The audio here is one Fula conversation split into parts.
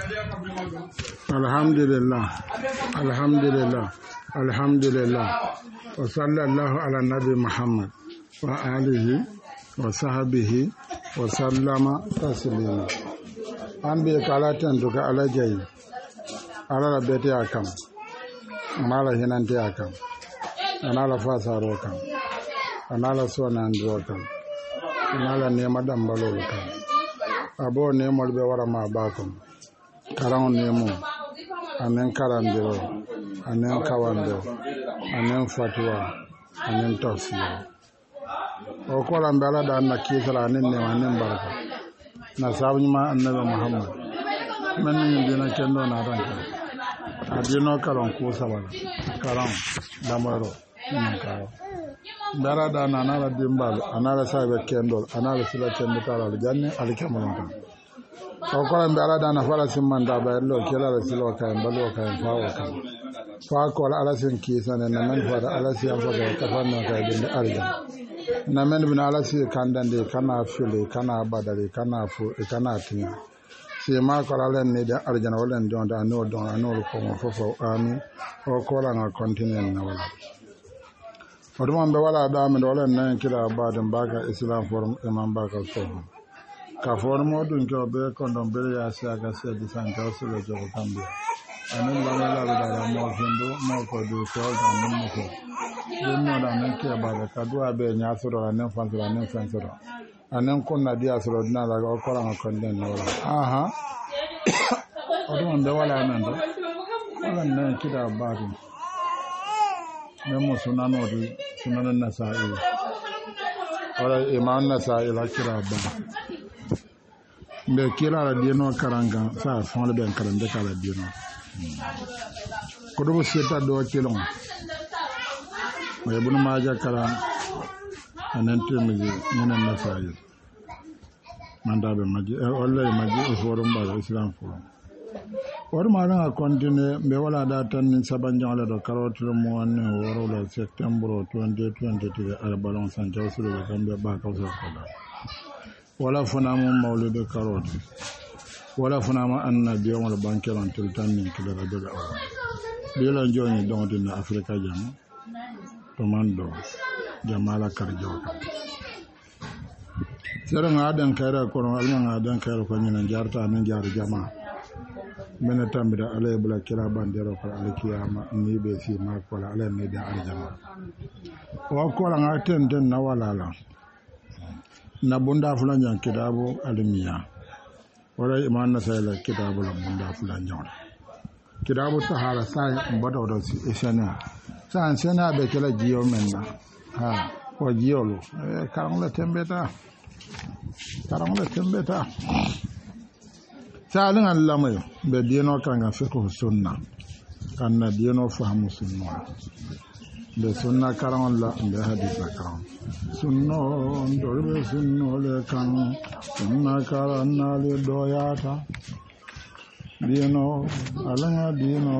alhamdulillah wa sallallahu ala nabi Muhammad wa alihi wa sahbihi wa sallama taslima. An bi kala tantuka ala jayi ala la bete akam mala hinante akam anala fasaro kam anala sonandro kam anala nema dambalo kam abo nemol be wara ma bakom karan nemo anen karandiro anen kawando anen fatwa anen tafsir o ko la mbala da na kisala anen ne anen baraka na sabu ma annabi Muhammad man ni dina kendo na ranka adino karon ko sabala karan damaro ni karo dara da na nala dimbal anala sabe kendo anala sila kendo tala janne alikamalon o ko la mbala da na fala simanda ba lo kela la silo ka mbalo ka fawo kan fa ko ala sin kisane na man fa ala sin fa ka fanno ka dinde arja na men bin ala sin kandande kana fili kana badari kana fu kana tinya si ma ko ala ne da arja na wala don da no don anol ko mo fofo ami o ko la na continent na wala oduma be wala da men wala nan kila badan baka islam forum imam baka so ka formo dun ko be kondom be ya sa ga se di san ka so le jogo kambe anen la la da mo findo mo ko do so da mo ko den no da men ke ba ka do abe nya so do anen fan so anen fan so anen kon na dia so na la ko la ko den no aha odum be wala nan do wala nan kida ba dum men mo sunano di sunanan nasa'i wala imam nasa'i la kida ba mbe kila la dino karanga sa fon le ben karande kala dino ko do seta do kilon may bunu maja karan anan temizi munan nasayi mandabe maji wallahi maji e forum ba islam forum wor ma na continue mbe wala da tan min sabanjan la do karotul mo wonne woro la septembre 2023 ala balon san jawsul be kambe ba ka so ko wala funama mawlid karot wala funama annabi wala bankeron tiltan min kila rabbil awal bila joni don din afrika jam to mando jamala karjo sera ngadan kayra ko alma ngadan kayra ko nyina jarta nan jar jama mena tambida alay bula kira bandero ko alkiyama ni be fi ma ko ala ne da aljama wa ko la ngaten den na wala la na bunda fulan jan kitabu alimiya wala iman na sayla kitabu la bunda fulan jan kitabu tahara sai mbada do si esana san sena be kala jiyo menna ha ko jiyolo karang la tembeta salin Allah mai be dino kanga fiqh sunna kanna dino fahamu sunna be sunna karang Allah be hadith karang sunno ndorbe sunno le kan sunna karanna le doyata dino alanga dino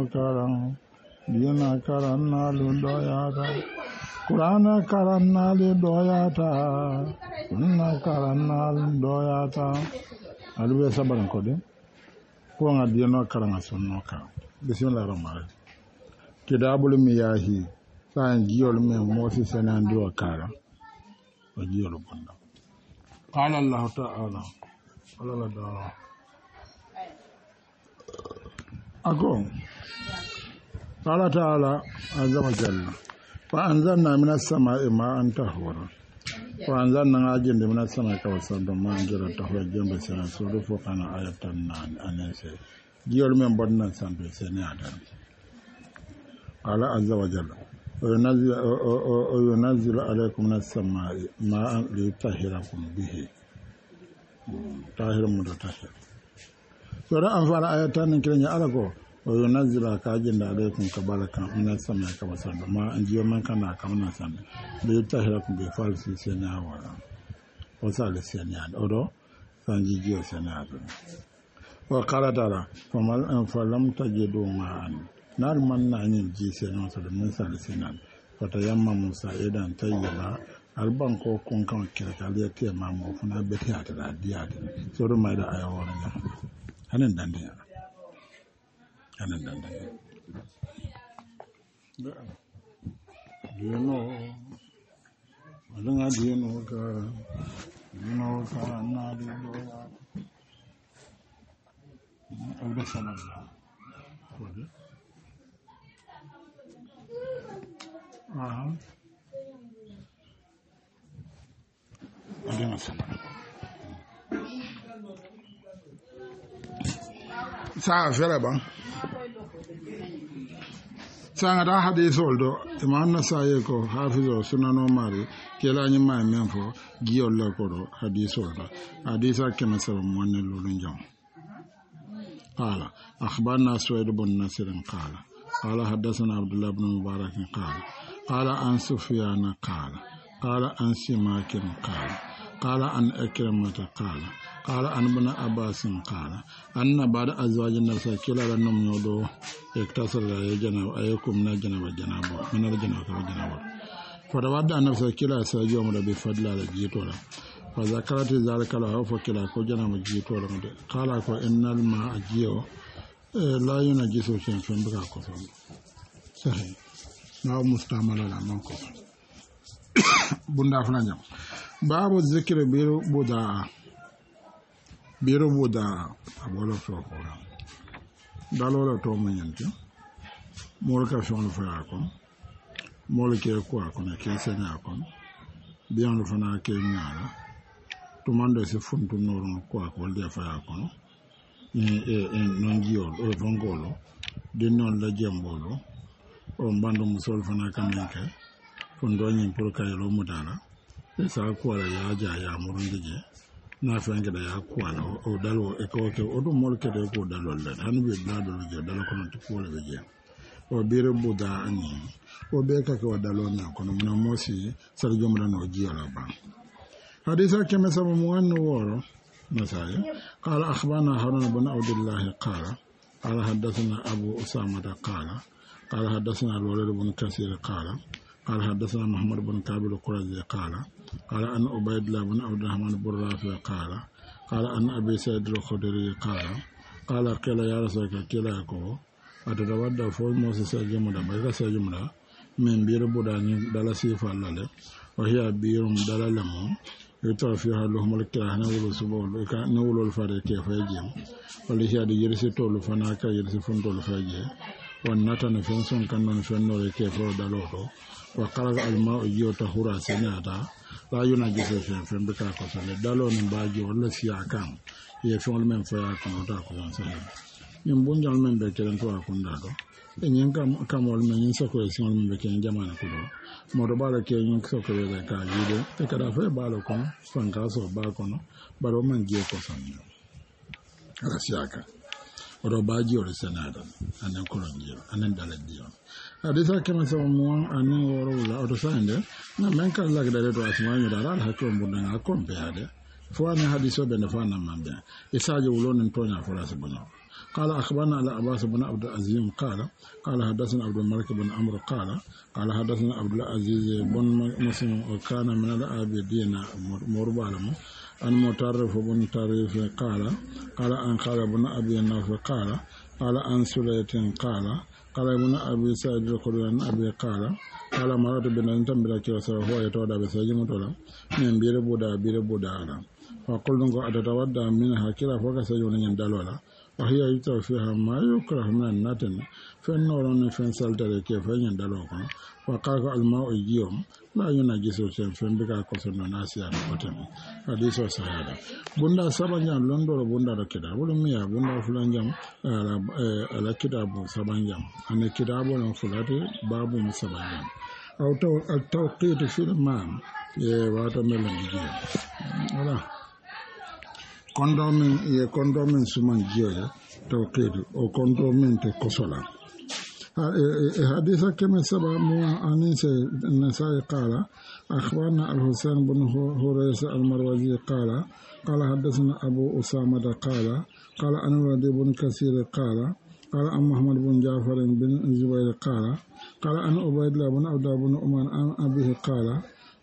karanna le doyata qur'ana karanna le doyata sunna karanna le doyata alwe sabaran ko de ko nga dino karanga sunno ka bismillahir rahmanir rahim kitabul miyahi san jiyol men mosi senandi wa kara wajiyolo banda qala Allah ta'ala wala da ako qala ta'ala azza wa jalla fa anzalna minas sama'i ma'an tahura wa anzalna ajin minas sama'i kawsan ma anjira tahura jembe sana suru fo kana ayatan nan anese jiyol men bodna sambe senada ala azza wa jalla وينزل عليكم من السماء ماء ليطهركم به طاهر متطهر سورة أنفال آياتان كلمة ألكو وينزل كاجن عليكم كبارك من السماء كبسان ما أنجيو من كان كمنا سماء ليطهركم بفالس سنة وصال سنة أورو سانجيو سنة وقال تعالى فلم تجدوا معا nar man na yin ji sai na so da mun sa da sinan fata yamma musa idan tayyaba alban ko kun kan kirkali ya ce ma mu funa beti ta da diya da so mai da ayawa ne hanin dan da kana danda dino alanga dino ka na dino awda sanalla kodi adena sanalla sa fere ba sanga da hadisol do imam nasaye ko hafizo sunano mari kela nyi ma men fo giyol la ko do hadisol do hadisa kema sa mo ne lolun jam qala akhbarna suwaid ibn nasir qala hadathana abdullah ibn mubarak qala an sufyan qala an simak qala an akramata qala an ibn abbas qala anna ba'da azwajin nafsa kila ranum yodo ektasar la janaba ayakum na janaba min al janaba fa wadda nafsa kila sa jomo da bi fadla la jitola fa zakarati zalika la fa kila ko janaba jitola de qala ko innal ma ajiyo la yunajisu shin fin buka ko sahi na mustamala la man ko bunda fulanya babu zikri biro buda abolo soko dalola to munyante molka shonu fa ko molke ko na kesenya ko biyan fana ke nyala to mando se funtu noron ko de fa ko non jiol o vongolo de non la jembolo o mbando musol fana kaminke fundo nyin pour kayelo mudala sa ko la ya murundije na fenge da ya kuana o dalo e ko ke o do molke de ko dalo le han be blado le je dalo kono to ko le je o bire buda ani o be ka ko dalo na kono na mosi sar jomra no ji ala ba hadisa kema sabu muanno woro masaya qala akhbarana harun ibn abdullah qala hadathana abu usama qala hadathana al-walid ibn kasir qala hadathana muhammad ibn kabil qurazi qala أن عبيد الله بن عبد الرحمن بن رافع قال أن أبي سعيد الخدري قال قيل يا رسول الله قيل يكو أتتودع فوق موسى سجمدا بيك سجمدا من بير بوداني دالا سيفا لله وهي بير دالا لمو يتوى فيها لهم الكراه نولو الفارق كيف يجيم ولهي دي يرسي تولو فناكا يرسي فنتولو فاجي والنتا نفنسون كانون فنوري كيف دالوتو وقرأ الماء يجيو تهورا سناتا la yuna jise fen be ka ko sale dalo ni baji wala siya kam ye fon men fa ko ta ko sale nim bunjal men be kelen to ko ndado e nyen kam wal men nyen soko e sion men be ken jamana ko do mo do bala ke nyen soko e ka yide e kada fa balo ko fan ka so ba ko no baro man je ko sanyo ala siya ka o do baji o senada anen ko njiyo anen daladiyo hadisa kema sama muwan anin woro wala oto sande na men kan lag da do asmani da ran hakko mbunda nga kombe hade fo an hadiso be na fana mambe isaje wulon tonya fo rasu bono qala akhbarana ala abbas ibn abd azim qala hadathana abd malik ibn amr qala hadathana abd aziz ibn muslim kana min al abidina murbalamu an mutarrif ibn tarif qala an qala ibn abi naf qala an sulaytin qala ابن أبي سعيد الخدري عن أبي قال مرات بن أنتم بلا كيو سر هو يتودا بسجم تولا من بير بودا على فقلت لكم أتتودع منها كلا فوق سجون يندلولا وهي يتوى فيها ما يكره من النتن فالنور فين سالتر كيف يندلوكم وقال الماء اليوم لا ينجس شيء فين بكا كسرنا ناسيا وتم حديث صحيح بندا سبانجام لندور بندا كده ولميا بندا فلانجام على كتاب سبانجام أنا كتاب ولا فلاتي باب سبانجام أو التوقيت في المام واتملن جيجي ولا kondomen suman jiya tawqid o kondomen te kosola hadisa kama saba mu anise nasai qala akhbarna al-husayn bin hurays al-marwazi qala hadathana abu usama qala an walid ibn kasir qala an muhammad bin ja'far bin zubayr qala an ubaydullah bin abdullah bin umar an abihi qala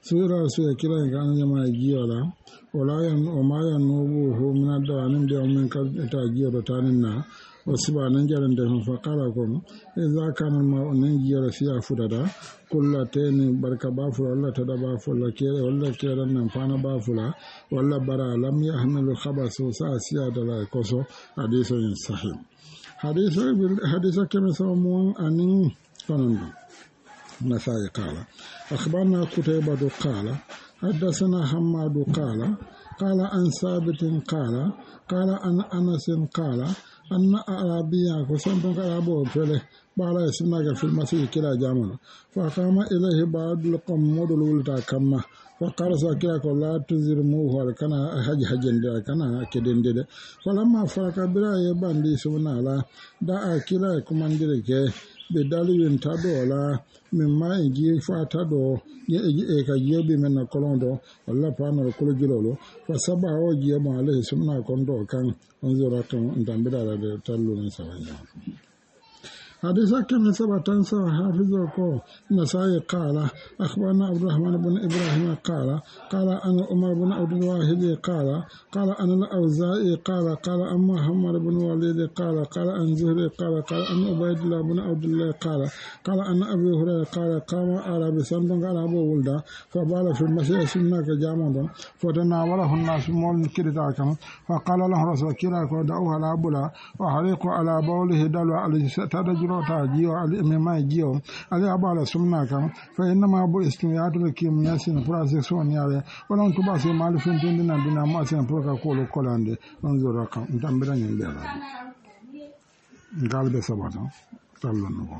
سورة سورة كلا كان جمع جيولا وما ينوبه من الدوانين ديوم من كتاجيو تانينا وسبا ننجل ندهم فقالكم إذا كان الماء ننجل فيها فددا كل تين بركة بافلا ولا تدا بافلا كير ولا كيرا نمفانا بافلا ولا برا لم يحمل الخبث وساسيا دلا كوسو حديث صحيح حديث كما سمون أنين فنندم نسائي قال أخبرنا قتيبة قال حدثنا حماد قال عن ثابت قال عن أنس قال أن أعرابيا كسنتم كأبو فله بعد اسمك في المسيح كلا جامنا فقام إليه بعد القوم مدلول كما وقال ساكيك لا تزرموه ولكنا حجن دي كنا كدن دي فلما فرق بلا يبان دي سبنا لا دا كلا كمانديك بدالين تادولا مما يجي فاتادو ka jebi men na kolondo walla panor kolo jilolo fa saba o jema alayhi sunna kondo kan onzora kan ndambira de tallu ni sawaya حديث كم ثبتان سوى حافظكو نسائي قال أخبرنا عبد الرحمن بن إبراهيم قال أنا عمر بن عبد الواحد قال أنا الأوزاعي قال أن محمد بن وليد قال أن زهري قال أن عبيد الله بن عبد الله قال أن أبي هريرة قام على بسندن على أبو ولدا فبال في المسيح سنك جامعا فتناوله الناس مول كرتاكم فقال له رسول كراك ودعوها على أبولا وحريق على بوله دلو على تدجر جيو على مما جيو على أبالا سمناكم فإنما أبو استميات لكيم ياسين فراسيسون يالي ولن تباسي مالي فنتين دينا بنا ماسين فروكا كولو كولاندي انظر رقم انتبرا ينبيلا قال بسباتا تلون نقوم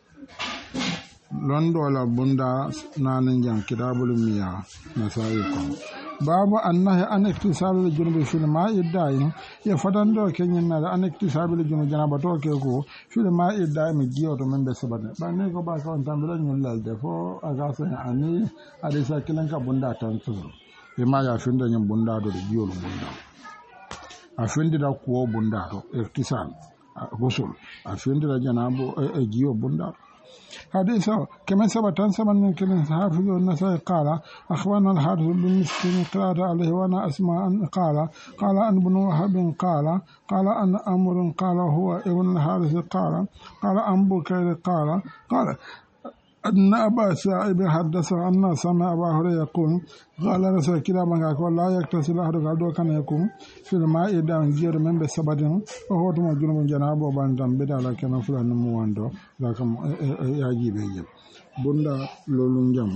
لندو على بندا نانجان كتاب المياه نسائكم باب النهي عن اكتساب الجنوب في الماء الدائم يفتن دو كنين عن اكتساب الجنوب جنابتو كيكو في الماء الدائم جيوتو من بسبب باني كو باكو انتامبلا نيولال دفو اغاسا اني اديسا كيلنكا بوندا تانتو بما يافند نيم بوندا دو جيولو بوندا افند دا كو بوندا دو اكتساب غسل افند دا جنابو جيو بوندا حديث كما ثبت من كلمة حافظ النسائي قال أخبرنا الحارث بن مسكين قرأت عليه وأنا أسمع قال أن بن وهب قال أن أمر قال هو ابن الحارث قال أن بكير قال أن أبا سعيد حدث أن سمع أبا هريرة يقول قال رسول كلا من قال لا يكتسل أحد قال كان يكون في الماء دام جير من بسبدين وهو تم جنوب جناب وبندم بدا لكن فلان مواندو لكن يجيب بندا لولون جام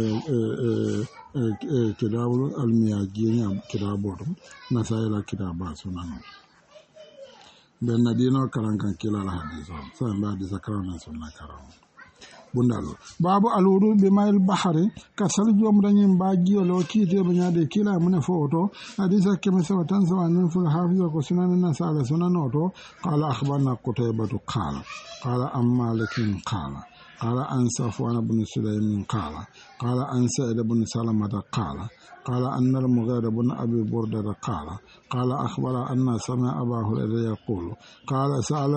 كتاب المياه جينيا كتابهم نسائل كتاب سنانو بين دينو كلام كان كلا الحديث سان بعد ذكرنا سنة كلام bundalo babu alwudu bi mayl bahari kasal jom dañim baji lo kite be nyaade kila mun foto hadisa kema sawa tan sawa nan ful hafiza ko sunan nasala sunan oto qala akhbarna qutaybatu qala amma lakin qala an safwan ibn sulaym qala an sa'id ibn salamah قال أن المغيرة بن أبي بردة قال أخبر أن سمع أبا هريرة يقول قال سأل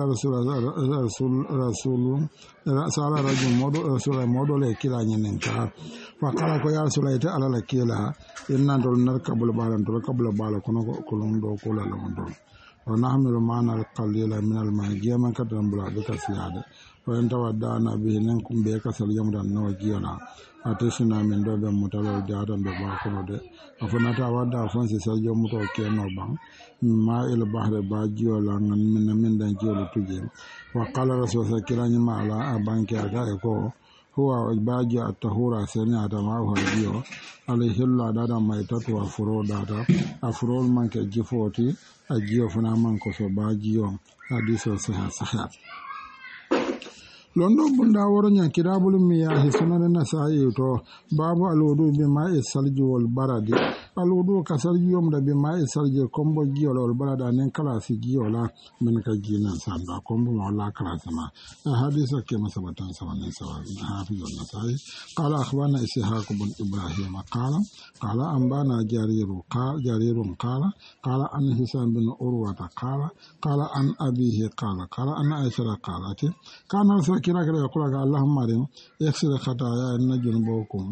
رجل رسول مودو لكلا ينكا فقال يا رسول الله تعالى لكلا إننا نركب البال كلهم دو كلا لهم ونحمل معنا القليل من الماء جيما كتن بلا بك سيادة وإن تودعنا به ننكم بك سليم دانو جينا ateshina min do be mutalo jaatan be ba ko de afonata wadda fonse sa jo muto ke no ban ma il bahre ba jiyo la ngan min dan jiyo lu tuje wa qala rasul sakirani ma ala abanke aga ko huwa baji at-tahura sani adama wa jiyo alayhi la dada mai tatu afuro dada afuro man ke jifoti ajiyo funa man ko so ba jiyo hadiso sahih londo bunda woro nya kirabul miyahi sunan nasai to babu alwudu bi ma'i salji wal baradi alwudu ka salji yom da bi ma'i salji kombo giyol wal barada nen kala si giyola min ka gina sanda kombo wala kala sama hadisa ke masabatan sawan sawa hafiz nasai qala akhbarana ishaq ibn ibrahim qala anbana jarirun qala an hisam bin urwa qala an abihi qala an aisha qalat kana kira يقول اللهم عليهم يغسل خطايا النجم بوكم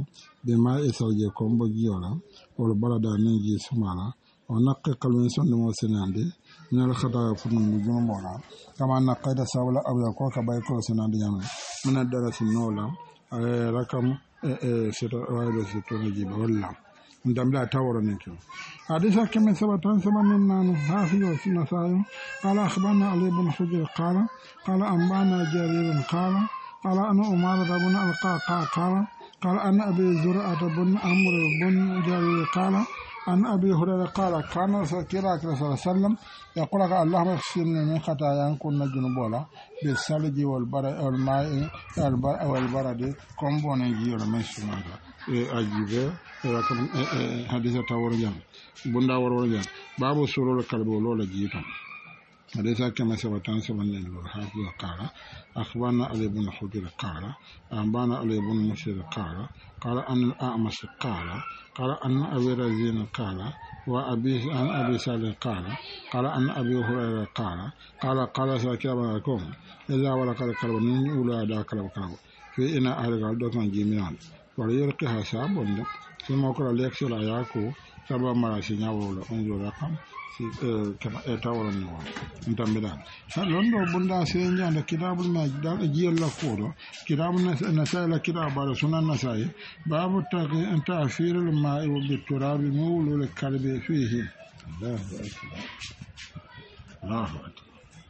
بما إسرجي كومبو جيولا والبلد نيجي سمالا ونقي قلبين سند موسناندي من الخطايا فنون بجنوبنا كما نقيد ساولا أو يكوك بايكو سناندي من الدرس النولا رقم ستة واحد ستون جيب ولا ndamda tawrani to hadisa keme sabatan sabanin nanu hafiyo sinasayo qala akhbarna ali ibn hujr qala ambana jarir qala ana umar ibn al-qaqa qala ana abi zur'at ibn amr ibn jarir qala an abi hurayra qala kana sakira sallallahu alaihi wasallam يقول لك اللهم اغفرني من خطايا كنا جنوبولا بالثلج والماء والبرد كم بونجي ولا مسمى أجيبه لكن حديث تاور جام بندا ور جام باب سرور القلب ولا جيتم حديث كما سبتان سبنين الحافظ قال أخبرنا علي بن حجر قال أنبانا علي بن مسير قال أن الأعمش قال أن أبي رزين قال وأبي عن أبي سالم قال أن أبي هريرة قال ساكبا لكم إذا ولك الكلب من أولاد كلب في إن أهل الدكان جميعا وليلقيها سابون ثم قال ليكسر أياكو سبع مراسين ولا أنزل رقم كما أتاول النوار نتمدان فلوندو بندا سينجا عند كتاب المجد جيل لكورو كتاب النسائي لكتاب على سنن النسائي باب تأثير الماء بالتراب مولو الكلب فيه الله أكبر الله أكبر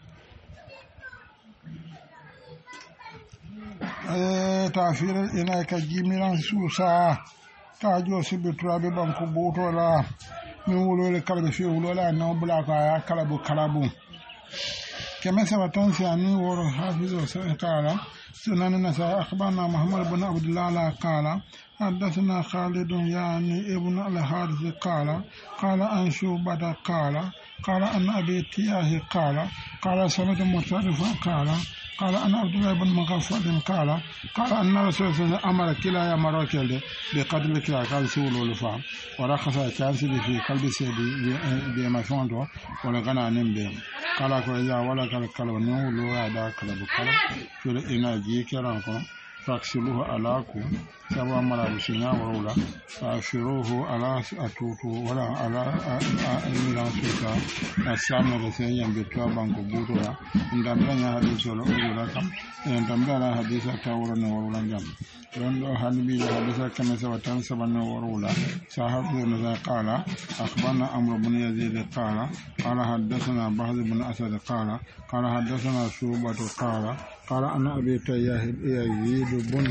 تأثير الإناء كجيميران سوسا كاجو سبتراب بانكو بوتولا من ولول الكلب فيه ولولا أنه بلاك يا كلب كما سبتان سياني ورو حافظ قال سنن النسائي أخبرنا محمد بن عبد الله قال حدثنا خالد يعني ابن الحارث قال أن شعبة قال أن أبي تياه قال سمعت مصرفا قال أن عبد الله بن مغفل قال أن رسول الله أمر كلا يا مراكل بقتل كلا قال سول الفام ورخص كانسي في قلب سيدي بما فوندو ولا غنا نمبم قال إذا ولا كلب نولو هذا كلب في الإناجي كرانكم فاكسلوه علاكو سبع مرات سنة ورولا فأشروه على أتوتو ولا على إميلان سوكا السامة لسيئا بطوى بانكو بوتولا اندامدنا حديث ولا كم اندامدنا حديث تاورنا ورولا جام لأنه حنبي حديث كما سبتان سبنا ورولا صاحب نزا قال أخبرنا أمر بن يزيد قال حدثنا بهز بن أسد قال حدثنا شعبة قال أنا أبي تياه يزيد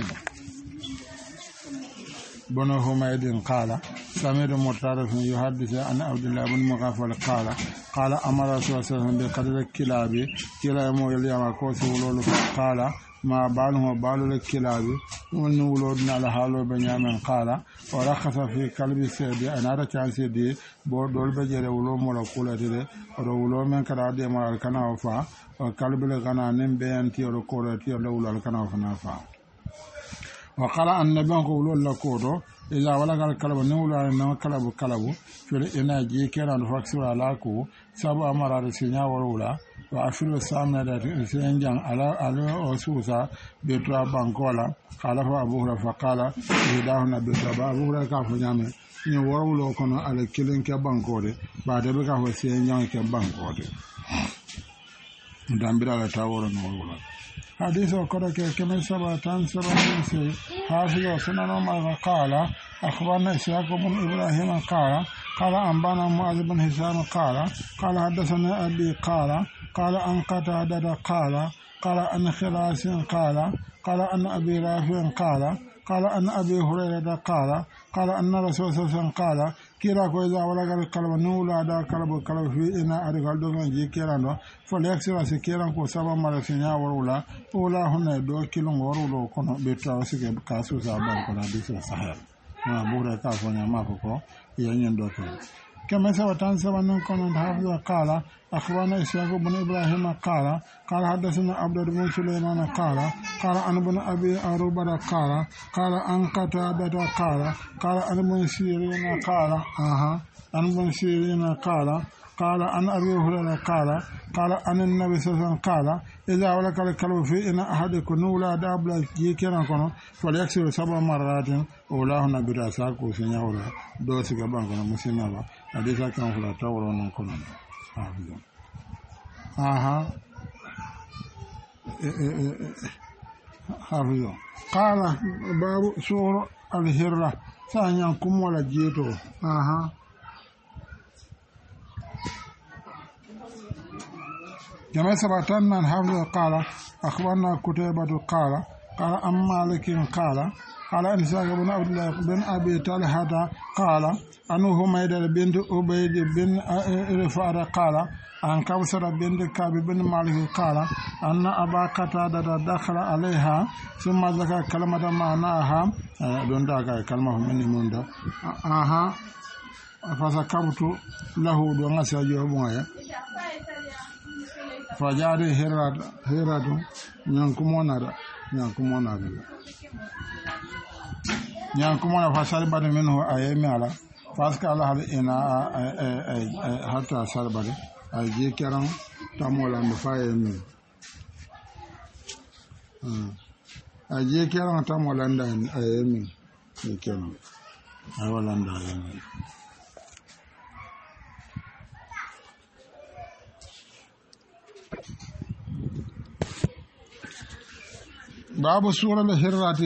بن حميد قال سمعت مطرف يحدث عن عبد الله بن مغفل قال أمر رسول الله صلى الله عليه وسلم بقتل الكلاب كلا يمو يليما كوسي ولولو قال ما باله بال الكلاب ونولودنا على حاله بنيامين قال ورخص في قلب سيدي أنا ركان سيدي بودول بجري ولو ملكولة دي ولو من كرا دي مال كنا وفا وقلب لغنا نمبيانتي ولكولتي ولو لكنا وفنافا وقال النبي قولوا لكودو إذا ولغ الكلب نولو أنه كلب في الإناجي كان فاكسر علاكو سبع مرات سنة ورولا وأفل السامنة سنجان على أسوسا بيتوا بانكولا قال أبو هريرة فقال إهداهن بيتوا أبو هريرة كافو نعمل ni worowlo kono ala kilin ke bankode ba de be ka ho senjan ke bankode ndambira la taworo no wala حديث وكرك كما سبتان سبعين سي حافظ سنن ما قال أخبرنا إسحاق بن إبراهيم قال أنبانا معاذ بن هشام قال حدثنا أبي قال أن قتادة قال أن خلاص قال أن أبي رافع قال أن أبي هريرة قال أن رسول الله صلى الله عليه وسلم قال كيرا كو إذا ولغ الكلب نولا دا كلب في إنا أرغال دوغان جي كيران فليكسر سكيران كو سبا مرسينيا ورولا أولا هنا دو كيلون ورولو كونو بيتراو سكي كاسو سابان كنا بيسر صحيح بورا كافو نعما فكو ينين دوكو كما سبتان سبنون كونو حافظ قال أخبرنا إسحاق بن إبراهيم قال حدثنا عبد بن سليمان قال أن بن أبي أروبة قال أن قتادة قال أن بن سيرين قال قال عن أبي هريرة قال عن النبي صلى الله عليه وسلم قال إذا ولك الكلب في إن أحدكم نولا دابلا جيكنا كنو فليكسر 7 مرات أولاهن براساكو سنيورا دوسي كبان كنو مسلمة حديثا كان فلا تورون كنو حافظون قال باب سور الهرة سانيانكم ولا جيتو كما سبقتنا أن حافظ قال أخبرنا كتيبة قال عن مالك قال أن ساق بن عبد الله بن أبي طلحة قال أن حميدة بنت عبيد بن رفاعة قال عن كوثر بنت كعب بن مالك قال أن أبا قتادة دخل عليها ثم ذكر كلمة معناها دون ذاك كلمة من مندا فذكرت له دون سجوا مويا فجاري هيرادو نyankumona fasarbade minhu ayemi ala faska ala hal ina hatta sarbade ay jikeran tamola mbe fayemi ay jikeran tamola ndan ayemi jikeran ay wala ndan ayemi babu sura al-hirrati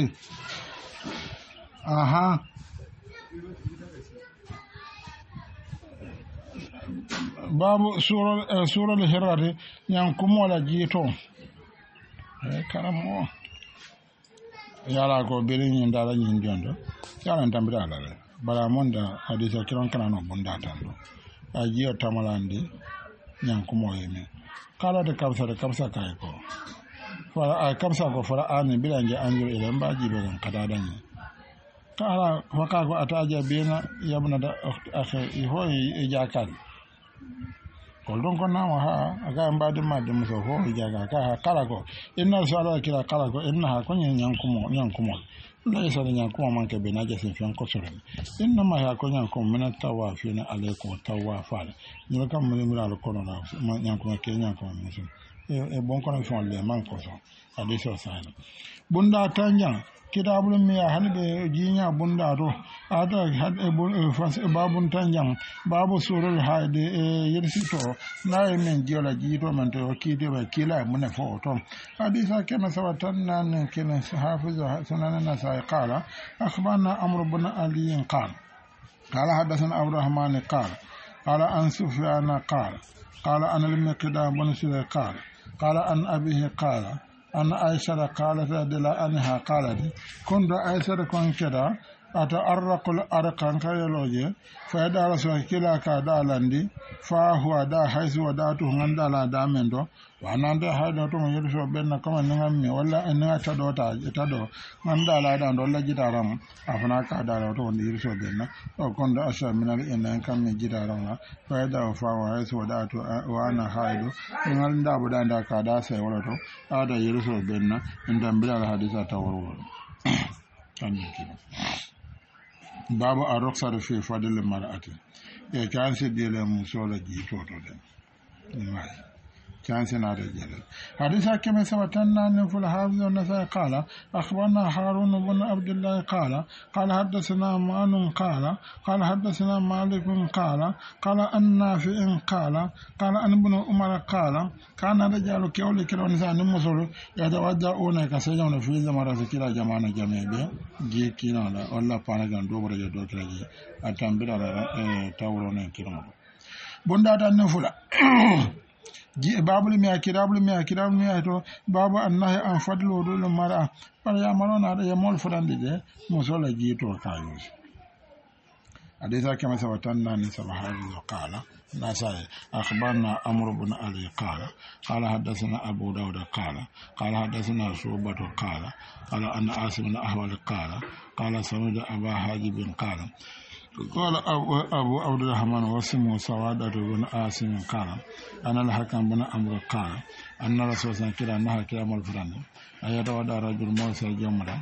babu sura al-hirrati yankumola jito karamo yala ko beri nyin dala nyin jondo yala tambira ala bara monda hadisa kiran kana no bunda tando ajiyo tamalandi yankumo yeme kala de kabsa kai ko fara kamsa ko fara ani bilanje anjur idan baji be kan kadada ni kala waka ko ataja bena yabna da akhi hoyi e jakal ko don ko nama ha aga mbadi madde muso ho e jaga ka kala ko inna sala kila kala ko inna ha ko nyankumo la isa nyankumo manke be naje sin fian ko sore inna ma ha ko nyankumo mena tawafina alaykum tawafala ni kam mo la ko na nyankumo ke nyankumo muso e bon connexion le man ko so ade so sana bunda tanjan kitabul miya hanbe jinya bunda to ada had e bon fas e babun tanjan babu surul haide e yersito na e men jiola jito man to kide ba kila mun fo to hadisa kema sawatan nan kema hafiz sunan nasai qala akhbarna amr ibn ali qala hadathana abdurrahman qala an sufyan qala an al-miqdam bin sulaykh قال عن أبيه قال أن عائشة قالت رضي الله عنها قالت كنت عائشة كن كذا أتعرق الأرقان كيلوجي فإذا رسول كلا كدالندي فهو دا حيث وداته عندنا دامندو وأنا عند هذا توم يرسو بيننا كم نعمي ولا إننا تدو عندنا داندو ولا جدارم أفنى كدارو توم يرسو بيننا وكنت أشهر من الإنسان كم جدارم فإذا فهو حيث وداته وأنا هذا من عند بداندا كداسة ولا تو هذا يرسو بيننا عندما بلا الحديث تورو babu a ruksar fi fadil mar'ati e kansi dile musola jito to den mai kansi na da jere hadisa keme sabatan nan ful hafiz an-nasai qala akhbarna harun ibn abdullah qala hadathana manun qala hadathana malik qala an-nafi'in qala an ibn umar qala kana rajalu kawli kiran zan musulu ya tawaddauna ka sajana fi zamara fikira jamana jami'a je kina la walla pana gan do bore do traji atambira tawro ne kiramo bunda tan fula babul mi to babu annahi an fadlu dul mar'a par ya marona da ya mol fudande je musola ji to kayo hadisa kama sabatan nan sabahabi qala nasai akhbarna amr ibn ali qala hadathana abu daud qala hadathana shubah qala anna asim ibn ahwal qala samida aba hajib qala قال أبو عبد الرحمن واسمه سوادة بن عاصم قال أنا الحكم بن عمرو قال أن رسول الله كلا نهى كلام الفرن أيتودع رجل موسى جمرة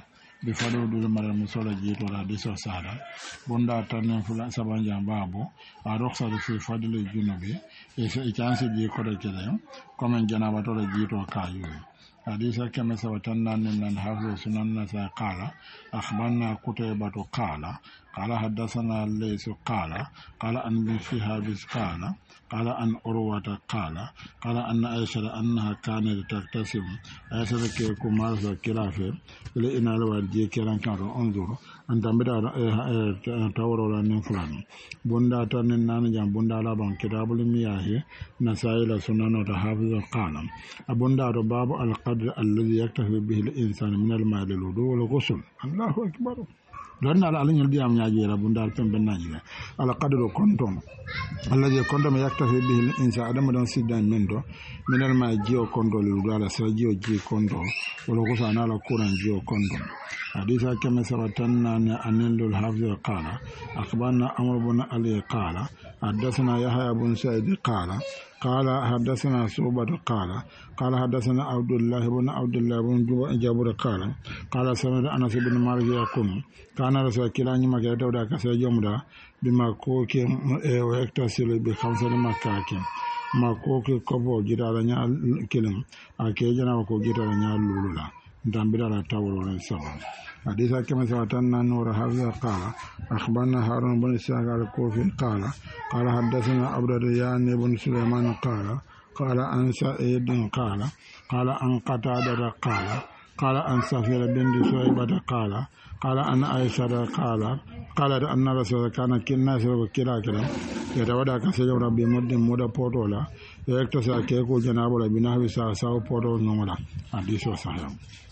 بفضل دول مرة مسولة جيت ولا ديسو سارة بوندا تنين فلا سبان جان بابو أرخصة في فضل الجنوب إيكان سيجي كورا كده كمن جنابة ولا جيت وكايو حديث كما سبتنا من حافظ سنن نساء قال أخبرنا قتيبة قال حدثنا ليس قال أن بن شهاب قال أن أروة قال أن عائشة أنها كانت تغتسل عائشة كيكو مارسا كلافة لإن الوالدي كيران كانوا انظر أن تنبدا تورو لنين فلان بندا تنين نانجان بندا لابان كتاب المياه نسائل سنن وحافظ قال بندا باب القدر الذي يكتفي به الإنسان من الماء للوضوء والغسل الله أكبر لأن على أن يلبي أم يجي ربنا دارتم بالنجلة على قدر كنتم الذي كنتم يكتفي به الإنسان عدم دون سيدان منه من الماء جيو كنتم للوضوء على سجيو جي كنتم والغسل على كوران جيو كنتم حديث كما سبتنا أن الحافظ قال أخبرنا أمر بن علي قال حدثنا يحيى بن سعيد قال حدثنا صوبة قال حدثنا عبد الله بن جابر قال سمعت أنس بن مالك يقول كان رسول الله نيما كيتو دا كسي جومدا بما كوكي ويكتسل بخمسة مكاكي ما كوكي كوبو جيرا نيا كيلم اكي جنا كو جيرا نيا لولا دامبيرا لا تاورو سبب حديث كما سمعنا نور حافظ قال أخبرنا هارون بن إسحاق الكوفي قال حدثنا عبد الريان بن سليمان قال عن سعيد قال عن قتادة قال عن سفير بنت سويبة قال عن عائشة قالت أن رسول كان كنا سرق كلا يتودع كسجم ربي مد بوتولا يكتسى كيكو جنابه بنحو ساو بوتو نملا حديث صحيح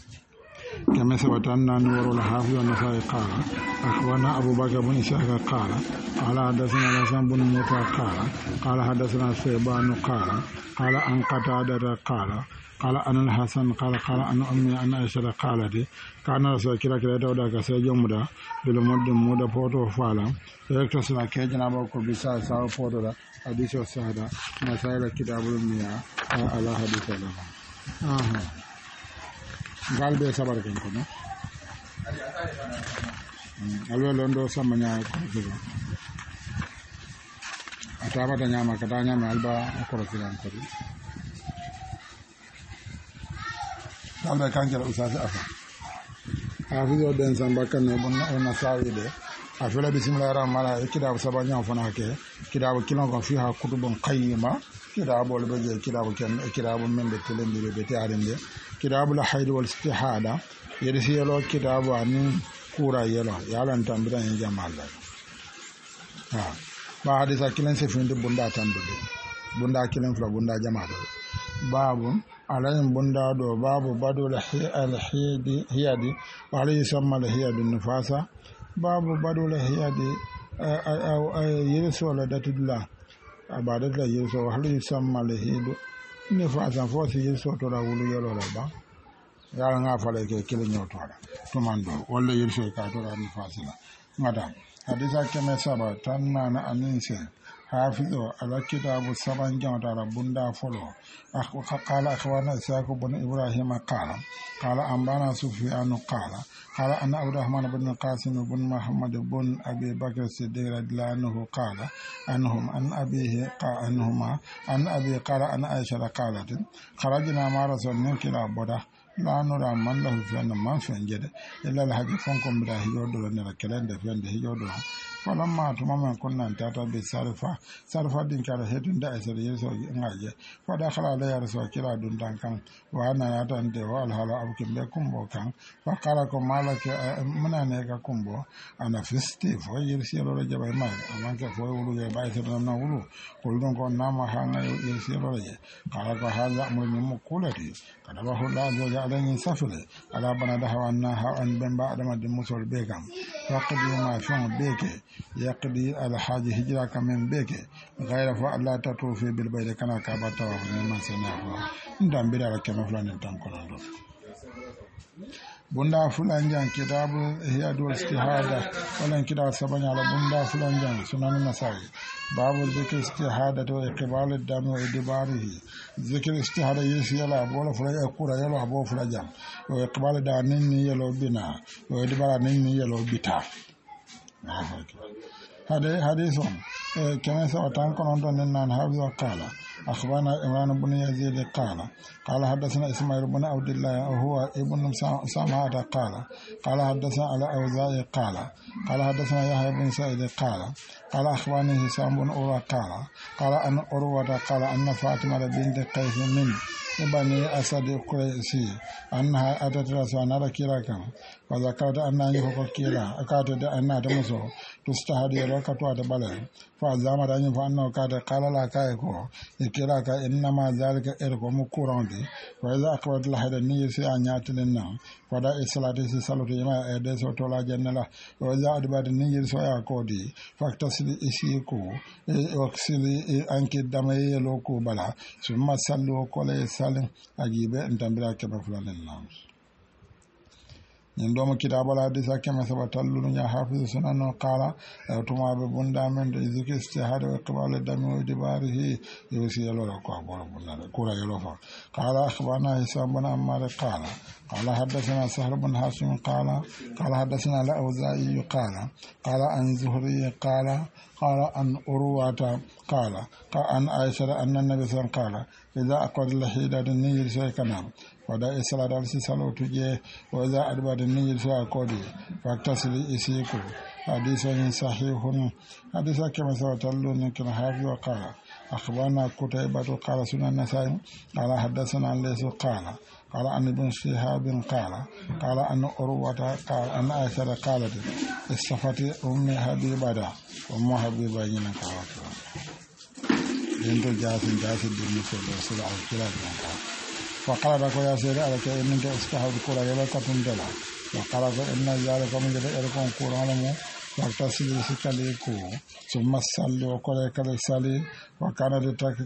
كما سبتنا نور الحافظ النسائي قال أخبرنا أبو بكر بن إسحاق قال حدثنا الحسن بن موسى قال حدثنا شيبان قال عن قتادة قال أن الحسن قال أن أمي أن عائشة قالت كان رسول كلا يتودع كسجم دا بالمد مود بوتو فالا يكتسى كجنابه بسا ساو بوتو حديث صحيح مسائل كتاب المياه على حديث الله galbe sabar kan kono alwe londo samanya ko jigo ataba ta nyama kata nyama alba ko filan ko galbe kan jara usasi afa hafizo den samba kan ne bonna ona sawide afela bismillahir rahmanir rahim kidab sabanya fona ke kidab kilon ko fiha kutubun qayyima kidab wal baje kidab ken kidab men de telendire be taarinde kidab la haid wal istihada yedisi yelo kidab ani kura yelo yalan tambira en jamal ba hadisa kilen se finde bunda tambude bunda kilen fla bunda jamal babu alayin bunda do babu badul hiyadi wa alayhi samma hiyadi nifasa babu badul hiyadi yiriso la datidla abadalla yiriso wa alayhi samma hidu nifasa fosi yiriso to la wulu yelo la ba yala nga fale ke kilen nyotora tumando wala yiriso ka to la nifasa ngada hadisa keme saba tanna na aminse حافظه على كتاب السبع جمع بندا فلو قال أخوانا إسحاق بن إبراهيم قال أنبانا سفيان قال أن عبد الرحمن بن القاسم بن محمد بن أبي بكر الصديق رضي الله عنه قال أنهم عن أبي قال أن عائشة قالت خرجنا مع رسول الله كلا بدا لا نرى من له فين من فين جد إلا الحج فنكم بدا هيودو لنا كلام ده فين ده هيودو فلما تمام كنا نتاتا بصرفة دين كلا هيدن ده أسر يسوع إنجاز فدخل عليه رسول كلا دون تانكان وأنا ياتن ده والحلا أبكي بكم بوكان فقالكم مالك من أنا كمبو أنا فيستي فيرسل رجع ما أنا كفوي ولو جاي بايسرنا ولو كلهم كون نام هانا يرسل رجع قالك هذا أمر مقولتي كتبه الله جل عليه سفله على بنا ده وأنا هان بن بعد ما دمسول بيكم فقد ما فهم بيكه يقضي على حاجة هجرة كمن بيك غير فألا تطوفي بالبيت كما كابتا ومن سناه ندم بلا كما فلان تنقل bunda fulan jan kitabu ihya dul istihada wala kitabu sabanya ala bunda fulan jan sunan nasai باب ذكر استحادة وإقبال الدم وإدباره ذكر استحادة يسي يلا أبو فلا يقول يلا أبو فلا جام وإقبال الدم يلو بنا وإدبار نيني يلو بتا هذا حديث كما سوتان كنون نان حافظ قال أخبرنا إمران بن يزيد قال حدثنا إسماعيل بن عبد الله وهو ابن سمعة قال حدثنا على أوزاعي قال حدثنا يحيى بن سعيد قال أخبرني هشام بن عروة قال أن عروة قال أن فاطمة بنت قيس من بني أسد قريشي أنها أتت رسول الله كيراكا وذكرت أن يفق كيرا أكادت أن تمسو تستهدي لوكتو أتبالي فأزامت أن يفق أنه قال لا كايكو كيراكا إنما ذلك إركو مكوران دي وإذا أقبت لحد النيسي أن يأتلنا فدا إسلاة سيسالة إما إدسو تولا جنة وإذا أدبت النيسي ويأكو دي فاكتسلي إسيكو وكسلي أنك دمي لوكو بلا ثم سلو كولي سالم أجيب انتبرا كما فلان الله يندوم كتاب الحديث كما ثبت لنا حافظ سنن قال تما ببندا من ذكر استحاده وقبال الدم ودباره يوسي يلو كورا يلوفا قال اخبرنا هشام بن عمار قال حدثنا سهل بن هاشم قال حدثنا الاوزاعي قال عن زهري قال عن أروة قال عن عائشة أن النبي صلى الله عليه وسلم قال إذا أقعد الحيدة النيل سيكنا ودا إسراد السلو تجيه وإذا أدبر النيل سيكودي فاكتسل إسيكو حديث صحيح حديث كما سوتلون كان حافظ وقال أخبرنا كتيبة قال سنن النسائي قال حدثنا ليس قال عن ابن شهاب قال أن أروة قال أن عائشة قالت استفت أمي حبيبة أم حبيبة ينكرت ينتو جاسد بالنسبة لسلع الكلاب فقال لك يا سيدي عليك إن أنت استحب كورا يلقى دلا وقال إن ذلك من جد إركم كورا لمو فاغتسل سكاليكو ثم صلي وقال كالسالي وكانت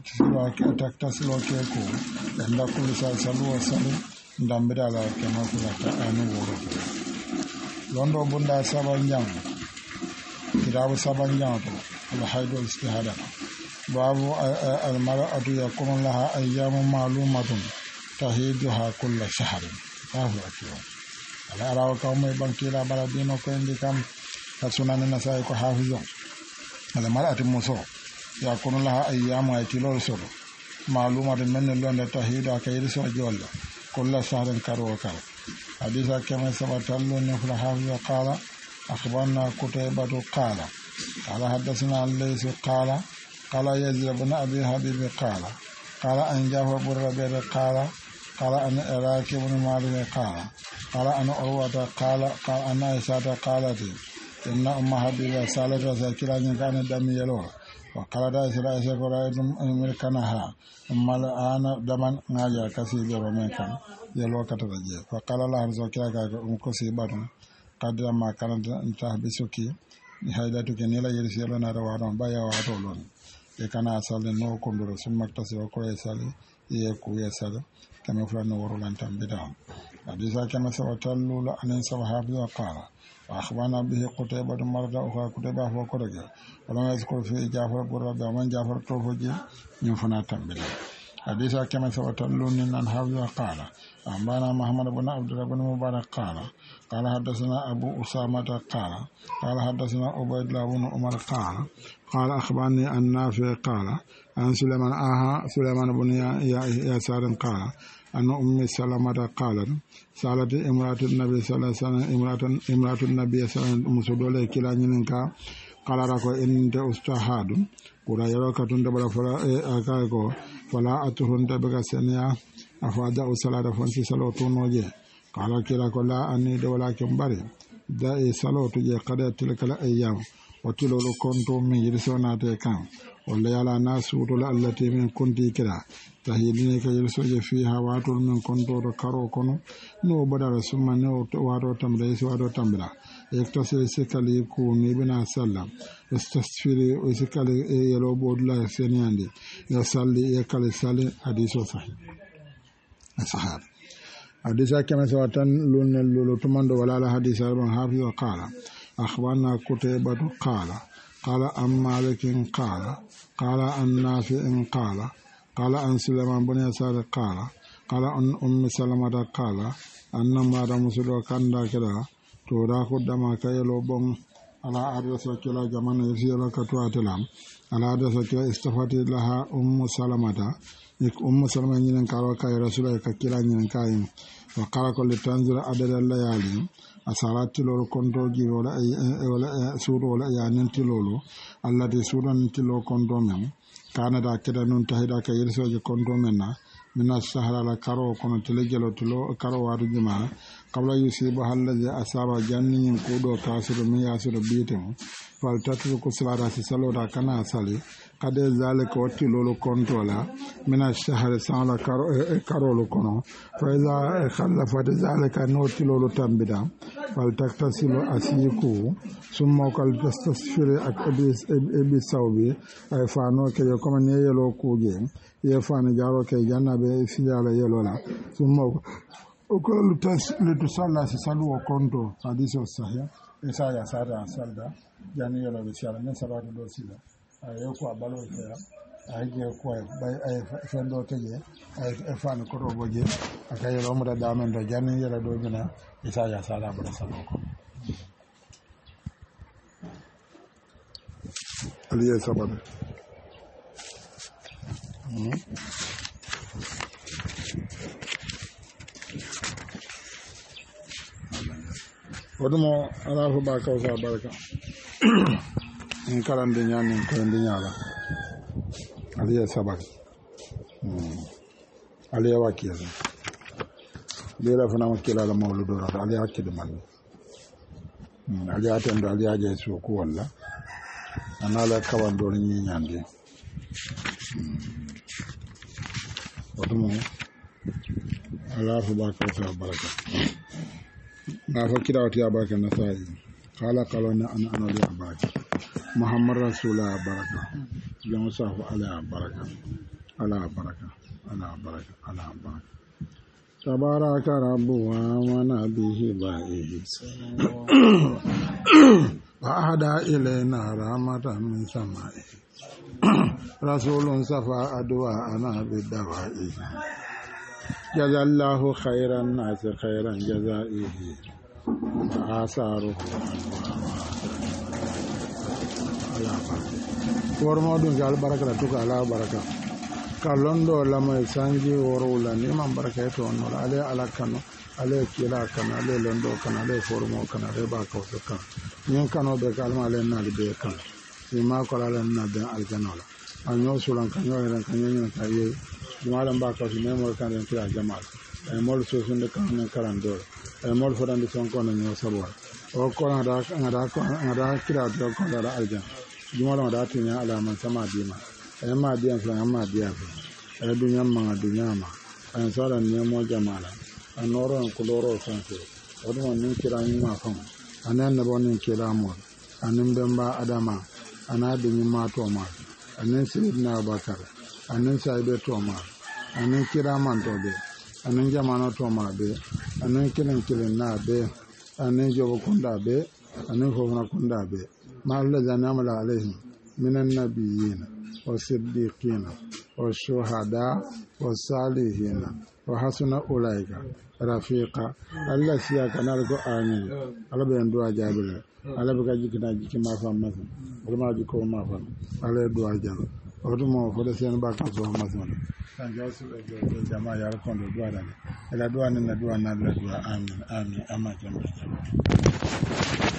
تغتسل وكيكو عند كل صلو وصلي ndambira ala kema fulata anu woro londo bunda sabanjang kitabu sabanjang to al haidu istihada babu al mar'atu yakunu laha ayyamu ma'lumatun tahiduha kull shahr afu akiwa ala arawa kawme bankira baladino ko indikam sunan nasai ko hafizon al mar'atu muso yakunu laha ayyamu aytilo solo ma'lumatun men londa tahidu akayri so jolla كل شهر كروكا حديث كما ثبت لنا في الحافظ قال أخبرنا كتيبة قال حدثنا الليث قال يزيد بن أبي حبيب قال أن جعفر بن ربيعة قال أن إراك بن مالك قال أن عروة قال أن عائشة قالت إن أم حبيبة سالت وسكيلا كان دم يلو وقال عائشة قرأت ملكنها أما الآن دمان ناجا كسي جرمين كان يلو كترجي فقال الله زكاك أمكسي بارن قدر ما كانت تحبسكي حيدتك نيلا يرسلون روارون بايا واتولون يكنا أسالي نو كندر سمك تسي وكوي يسالي يكو يسالي كما فلان ورولان تنبدان حديثا كما سواتلو لأنين سوحافظ وقال وأخبرنا به قتيبة مرة أخرى قتيبة هو كرجي ولم يذكر في جعفر بن ربيعة ومن جعفر توفجي ينفنا تنبدان حديثا كما سواتلون أن حافظ وقال أخبرنا محمد بن عبد الله بن مبارك قال حدثنا أبو أسامة قال حدثنا عبيد الله بن عمر قال أخبرني النافع عن سليمان بن يسار قال أن أم سلمة قالت سألت امرأة النبي صلى الله عليه وسلم امرأة النبي صلى الله عليه وسلم مسدولة كلا نينكا قال ركو إن أستحاد كورا يروك تندبر فلا أتهن تبقى سنيا أفاجأ الصلاة فانسي صلاة نوجه قال كلا كلا أني ولكن بري دائي صلاة جي قد تلك الأيام وتلو كنتم من يرسونا تيكام وليالا ناس وطلع التي من كنتي كلا تهيدني كيرسوج فيها واتل من كنتو كارو كنو نو بدر ثم نو واتو تمريس واتو تمرا يكتسل سكالي كوني بنا سلام استسفري وسكالي يلو بودلا سنياندي يصلي يكالي سالي حديث صحيح حديث كما سواتن لون تمند ولا حديث ابن حافظ وقال أخبرنا كتيبة قال عن مالك قال عن نافع قال عن سليمان بن يسار قال عن أم سلمة قال أن امرأة مسلمة كان كذا تورا قدما كيلو بون على أدرس كلا جمان يسير كتواتلام على أدرس كلا استفاد لها أم سلمة أم سلمة ينن كارو كاي رسول كلا ينن كايم وقال كل تنزل عدد الليالي أسالات تلو كنتو جي ولا سور ولا يعني تلو التي سور تلو كنتو من كان دا كده ننتهي دا كي يرسل كنتو منا من الشهر على كارو كنو تلجلو تلو كارو وارو جماعة قبل يصيبها الذي أصاب جنين كودو كاسر من ياسر بيتم فالتترك سلارة سلو دا كنا سالي قد ذلك وتلو كنتولا من الشهر سالا كارو لكنو فإذا خلفت ذلك نوتلو تنبدا فالتكتسل أسيكو ثم قال تستسفر أبي سوبي أي فانو كي يكون يلو كوجي يفاني جارو كي جنب سيالة يلولا ثم وكل لتصلى سلو وكنتو حديث الصحيح إسايا سادة سالدا يعني يلو بسيالة نسبة دوسيلا ayoko abalo fera ayje ko ay fendo teje ay fanu ko roboje akay lo muda damen do janni yara do bina isa ya sala bada saloko aliya sabada wadumo ala fu ba kawsa baraka in karande ñamin koyende ñaala aliya sabak aliya wakkiyata lera fana wakkilala mawludorata aliya hakkide manni aliya tendo aliya jey suku walla anala kawandore ñiñande otumo ala fu bakawta baraka na fakkirawati ya baraka nasayi kala kalona ana anoliya baraka محمد رسول الله بركة جمسه على بركة على بركة على بركة على بركة تبارك رب ونبيه بائه وأهدى إلينا رحمة من سمائه رسول صفى أدواءنا بالدوائه جزا الله خير الناس خيرا جزائه وآثاره wormo ɗum ga albaraka la tuka ala baraka ka londo lama sanji worowla ni man baraka e to onnola ale ala kano ale kila kano ale londo kano ale formo kano ale ba kawso kan ñin kanoɓe ka alma ale naali be kan ima kola ale naade aljanola a ñoo sulan ka ñoyren ka ñoñen ka yeey jumaɗen ba kawso memol kanden kira jamal ay mol sosunde kanen karandore ay mol fotande sonkone ñoo sabol o kola ngada kira to kondaɗa aljana jumala da tinya alaman sama dima ay ma diyan flan amma diya fa ay dunya ma dunya ma an sala ne mo jamala an noro an kuloro sanse odon nin kira ni ma fam anan ne bonin kira mo anin bemba adama ana dunyi ma to ma anin sayyidina bakar anin saibe to ma anin kira man to be anin jamana to ma be anin kilen na be anin jobo kunda be anin fofna kunda be ما الذي نعمل عليهم من النبيين والصديقين والشهداء والصالحين وحسن أولئك رفيقا الله سياك نالكو آمين الله بين دعا جابل الله بكا جيكنا جيكي ما فهم مثلا ولما جيكو ما فهم الله دعا جابل وتمو فدسين باكا سوى مثلا كان جاسو الجماعة يالكون دعا دعا إلا دعا ننا دعا نابل دعا آمين آمين أما جميع